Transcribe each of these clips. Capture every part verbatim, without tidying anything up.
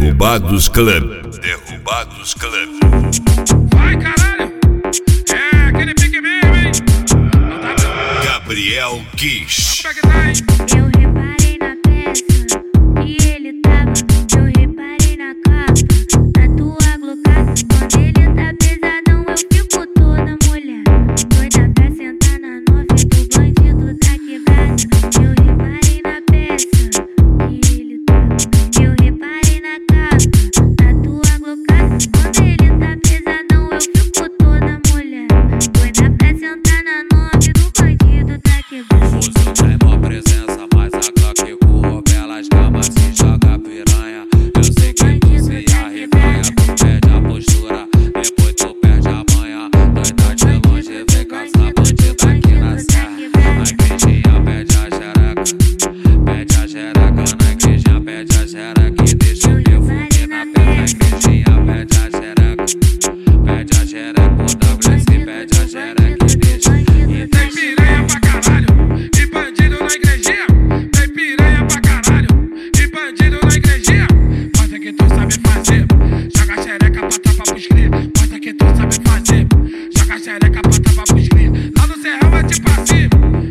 Derrubados Club. Derrubados Club. Vai, caralho! É aquele pique mesmo, hein? Não tá bom. Gabriel Kish. Como é que tá, hein? Eu reparei na peça que ele tava. Eu reparei na capa, na tua glocada. Quando ele tá pesadão, eu fico toda mulher. Doida pra sentar na nove do bandido da quebrada. Eu reparei na peça que ele tava. Eu reparei na capa, na tua glocada. Quando ele tá pesadão, eu fico toda mulher. Doida pra sentar na nove do bandido da quebrada. Uso tem mó presença, mas a Glock corro pelas camas e joga piranha. Eu sei que tu se arreganha, tu perde a postura, depois tu perde a manha. Doida de longe, vem caçar bandida aqui na serra. Na igrejinha pede a xereca, pede a xereca. Na igrejinha pede a xereca e deixa o perfume na perna. Na igrejinha pede a xereca, pede a xereca. O W S pede a xereca e deixa. E Tem piranha pra caralho e bandido na igrejinha. Tem piranha pra caralho e bandido na igrejinha. Mostra que tu sabe fazer, joga xereca pra tapa pros cria. Mostra que tu sabe fazer, joga xereca pra tapa pros cria. Lá no serrão é tipo assim,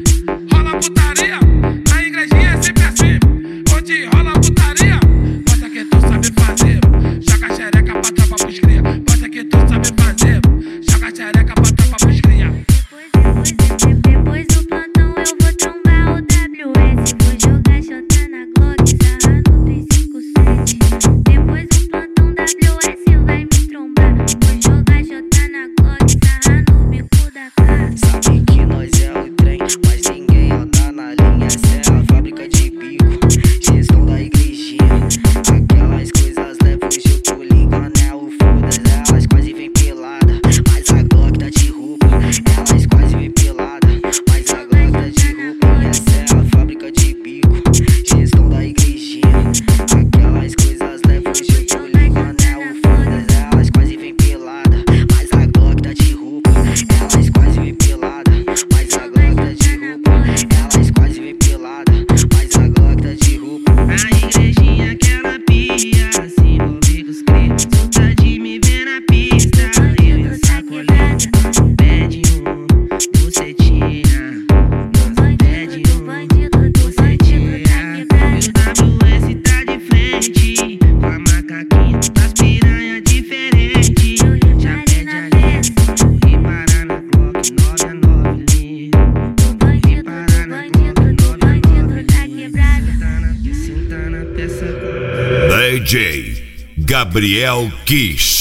rola putaria. Na igrejinha é sempre assim, onde rola putaria. Mostra que tu sabe fazer, joga xereca pra tapa pros cria. Mostra que tu sabe fazer, joga xereca pra tapa pros cria. Depois, depois, depois do plantão eu vou trombar o W S. Vou jogar xota na Glock, sarra no três cinco sete. Depois do plantão W S vai me trombar. Vou jogar xota na Glock, sarra no bico da cara. Sabe que nós é o trem, mas ninguém anda na linha. Essa é a fábrica de bico, gestão da igrejinha. Aquelas coisas leves hoje eu tô ligando, é o foda-se. Elas quase vem pelada, mas a Glock tá de roupa. Elas quase vem pelada, mas a Glock tá de roupa. E essa é a fábrica de bico, gestão da igrejinha. Aquelas coisas leves hoje eu tô ligando, é o foda-se. Elas quase vem pelada, mas a Glock tá de roupa. Elas quase vem pelada, mas a Glock tá de roupa. Elas quase vem pelada, mas a Glock tá de roupa. Na igrejinha aquela pia, se envolver com os cria. Solta de me ver na pista, eu e a sacoleta. Pede um, bucetinha. Pede um, bucetinha. E o W S tá de frente, com a macaquinha, as piranha diferente. Já pede a linha, e parar na Glock nove a nove linha. E parar na Glock nove a nove linha. Senta na peça. D J Gabriel Kish.